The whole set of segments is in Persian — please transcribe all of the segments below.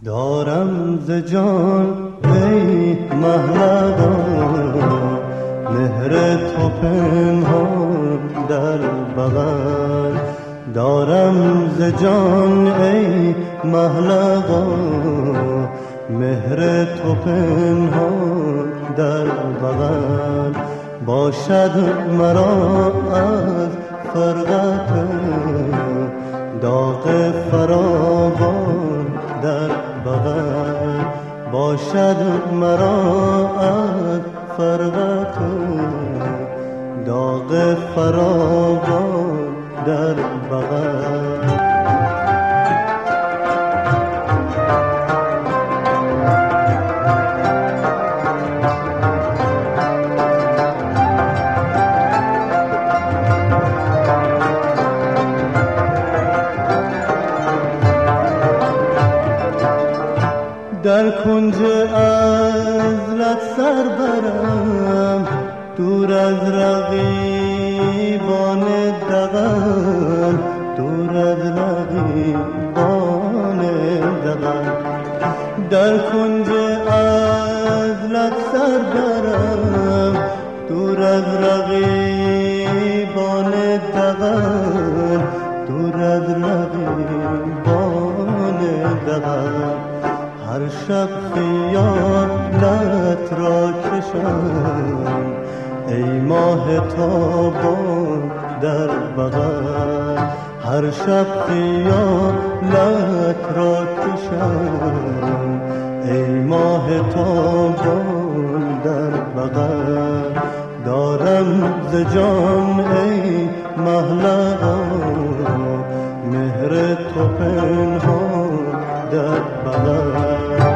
دارم ز جان ای محلقا مهر تو پنهان در بغل. دارم ز جان ای محلقا مهر تو پنهان در بغل. باشد مرا از فرقت داغ فراوان در بغل. باشد مرا از فرقت داغ فراوان در بغل. در کنج عزلت سر برم دور از رقیبان دغل، دور از رقیبان دغل. در کنج عزلت سر برم دور از رقیبان دغل، دور از رقیبان دغل. هر شب خیالت را کشم ای ماه تابان در بغل. هر شب خیالت را کشم ای ماه تابان در بغل. دارم ز جان ای محلقا مهر تو پنهان در بغل.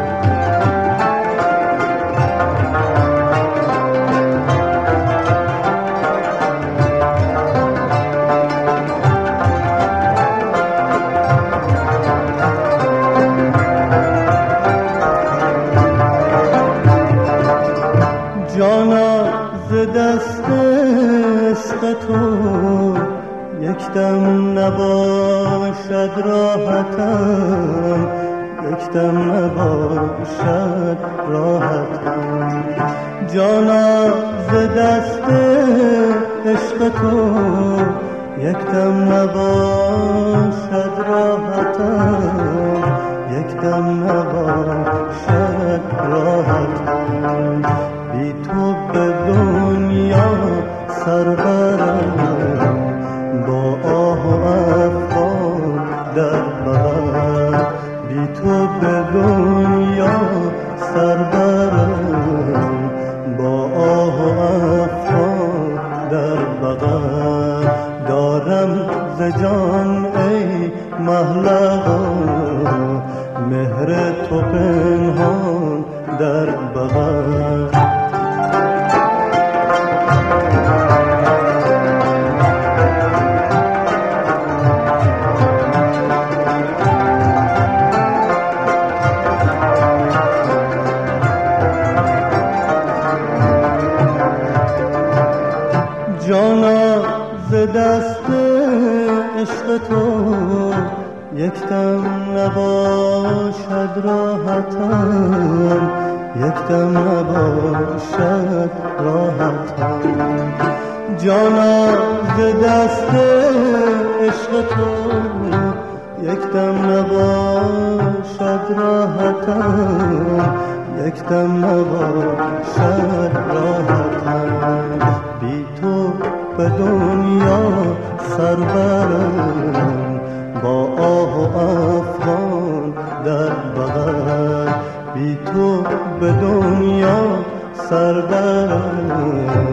جانا ز دست عشق تو یک دم نباشد راحتم، یک دم نباشد راحتم. جانا ز دست عشق تو یک دم نباشد راحتم، یک دم نباشد راحتم. بی تو به دنیا سر برم با آه و افغان در بغل. بی تو به دنیا سر برم با آه و افغان در بغل. دارم ز جان ای محلقا مهر تو پنهان در بغل. جانا ز دست عشق تو یک دم نباشد راحتم، یک دم نباشد راحتم. جانا ز دست عشق تو یک دم نباشد راحتم، یک دم نباشد راحتم. بی تو به دنیا سر برم با آه و افغان در بغل. بی تو به دنیا سر برم